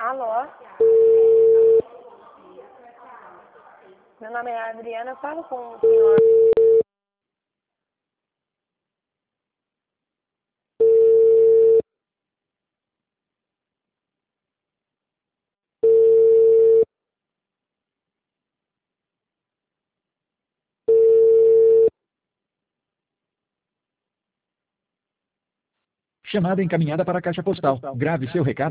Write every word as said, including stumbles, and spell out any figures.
Alô? Meu nome é Adriana, eu falo com o senhor. Chamada encaminhada para a caixa postal. Grave seu recado.